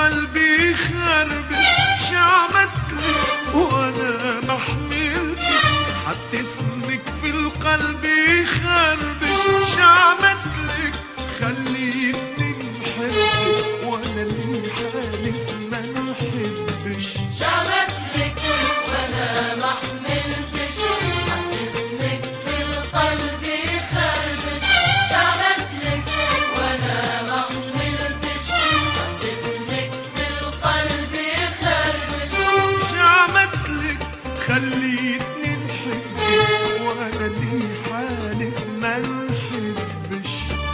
قلبي خربش، شعمتلك وانا ما حملتش، حتى اسمك في القلب خربش، شعمتلك خليتني نحبك وانا اللي حالف ما نحبش. شعمتلك وانا ما حملتش، حتى اسمك في القلب خربش، شعمتلك وانا ما حملتش، حتى اسمك في القلب خربش، شعمتلك خليتني نحبك وانا اللي حالف ما نحبش.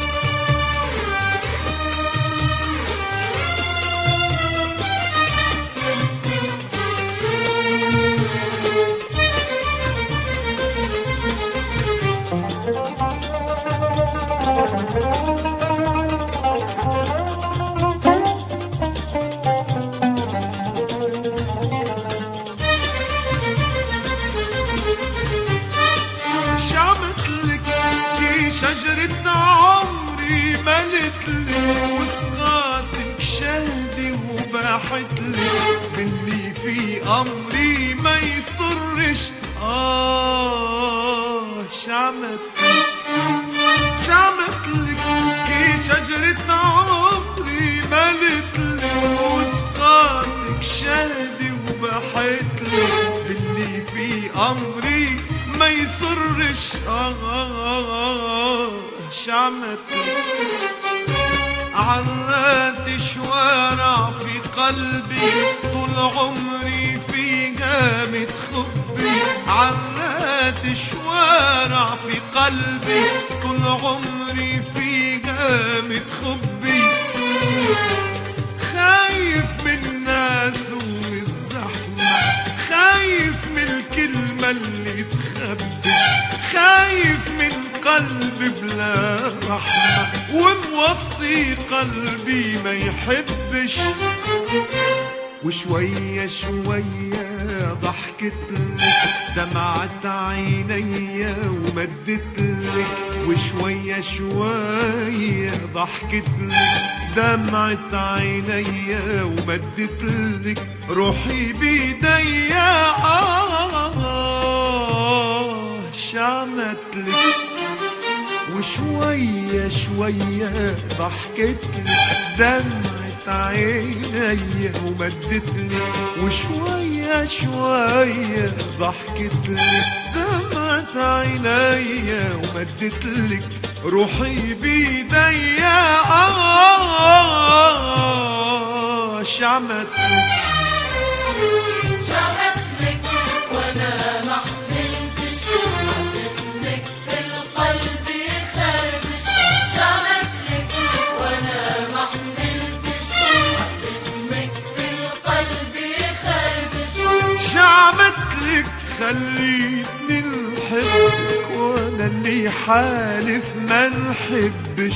شعمتلك دي شجرة عمري، ملتلك وسقاتك شهدي وباحتلك، باللي في أمري ما يصرش. شعمتلك دي شجرة عمري، ملتلك وسقاتك شهدي وباحتلك، باللي في أمري ما يصرش. شعمتلك عرات شوارع في قلبي، طول عمري فيها متخبي، عرات شوارع في قلبي، طول عمري فيها متخبي، خايف من الناس ومن الزحمة، خايف من الكلمة اللي تخبي، خايف من قلب بلا رحمة، وموصي قلبي ما يحبش. وشوية شوية ضحكتلك، دمعت عينيا ومدتلك، وشوية شوية ضحكتلك، دمعت عينيا ومدتلك، روحي بيديا شعمتلك. وشوية شوية ضحكتلك، دمعت عينيا ومدتلك، وشوية شوية ضحكتلك، دمعت عينيا ومدتلك، روحي بيديا شعمتلك. شعمتلك وانا ما حملتش، حتى اسمك في القلب خربش، شعمتلك وانا ما حملتش، حتى اسمك في القلب خربش، شعمتلك خليتني نحبك وانا اللي حالف ما نحبش.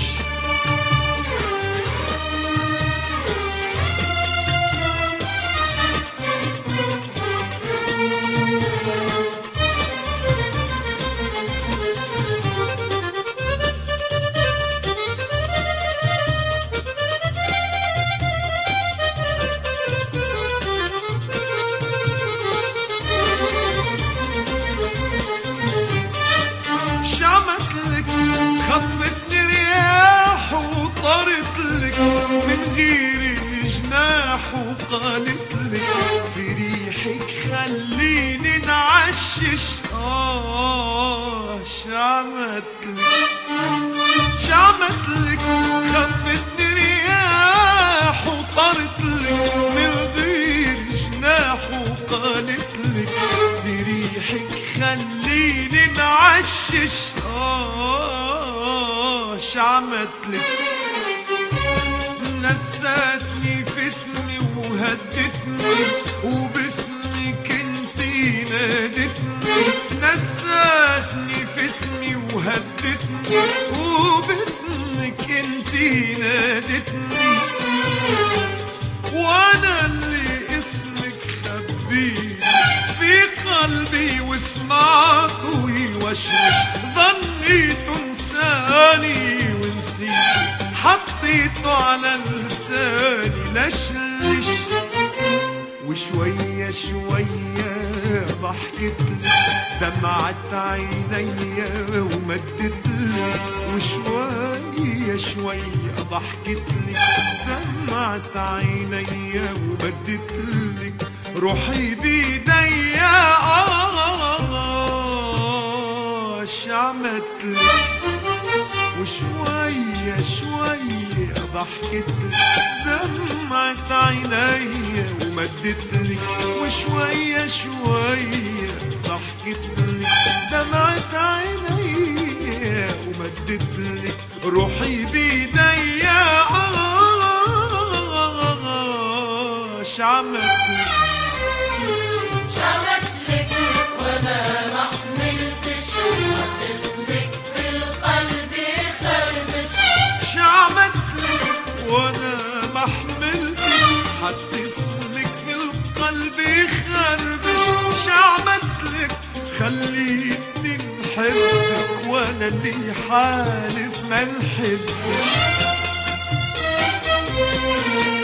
خطفتني رياح وطارتلك من غير جناح، وقالتلك في ريحك خليني نعشش. شعمتلك خطفتني رياح وطارتلك من غير جناح، وقالتلك في ريحك خليني نعشش. شعمتلك نساتني في اسمي وهدتني، وباسمك انتي نادتني، نساتني في اسمي وهدتني، وباسمك انتي نادتني، وانا اللي اسمك خبيه في قلبي وسمعته يوشوش، ظني تنساني ونسيت، حطي حطيته على لساني لشلش، وشوية شوية ضحكتلك دمعت عينيا ومدتلك، وشوية شوية ضحكتلك دمعت عينيا ومدتلك، روحي بيديا شعمتلك، وشوية شوية ضحكتلك دمعت عينيا ومدتلك، وشوية شوية ضحكتلك دمعت عينيا ومدتلك، روحي بيديا شعمتلك شعمتلك وانا ما حملتش اسمك في القلب يخربش، شعمتلك وانا ما حملتش حد اسمك في القلب يخربش، شعمتلك خليتني نحبك وانا اللي حالف ما نحبش.